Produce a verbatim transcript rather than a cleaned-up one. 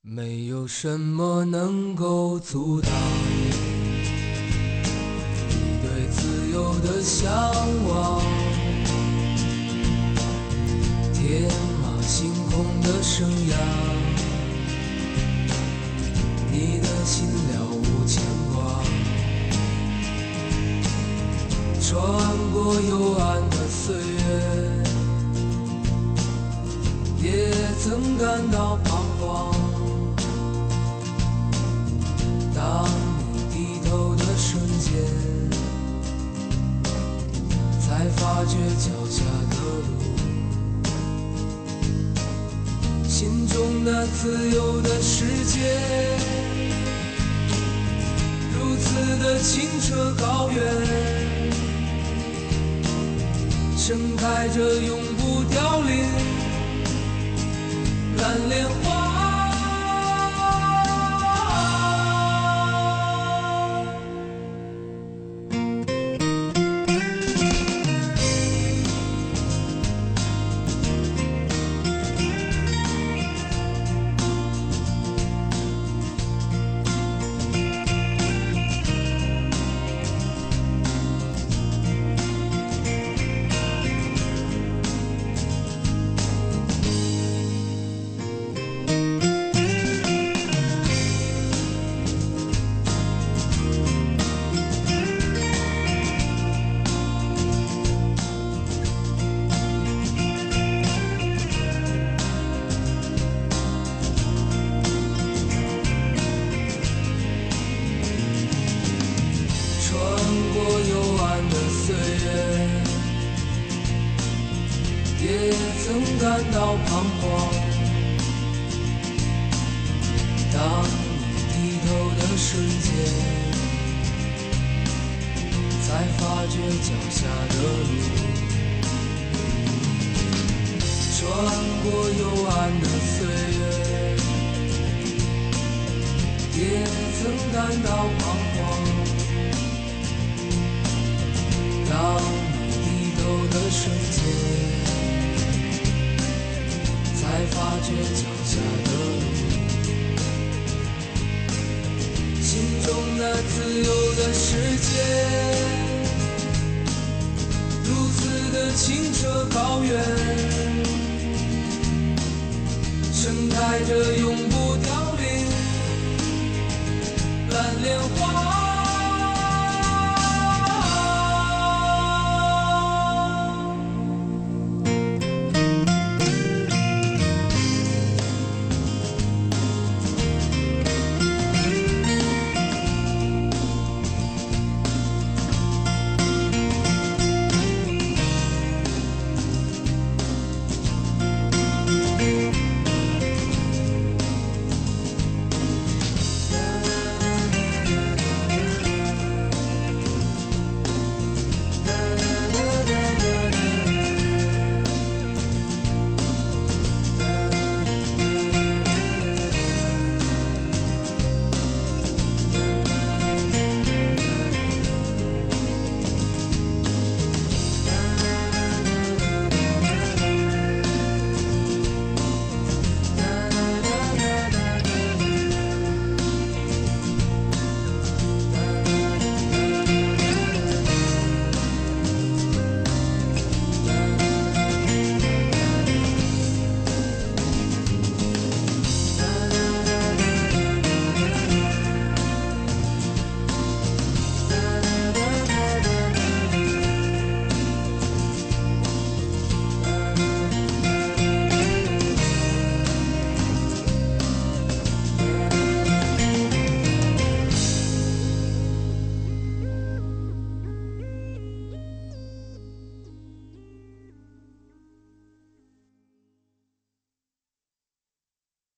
没有什么能够阻挡你对自由的向往，天马行空的生涯，你的心了无牵挂，穿过幽暗的岁月，也曾感到彷徨。当你低头的瞬间，才发觉脚下的路，心中那自由的世界，如此的清澈高远，盛开着永不凋零蓝莲花。也曾感到彷徨，当你低头的瞬间，才发觉脚下的路，穿过幽暗的岁月，也曾感到彷徨，当你低头的瞬间，才发觉脚下的路，心中那自由的世界，如此的清澈高远，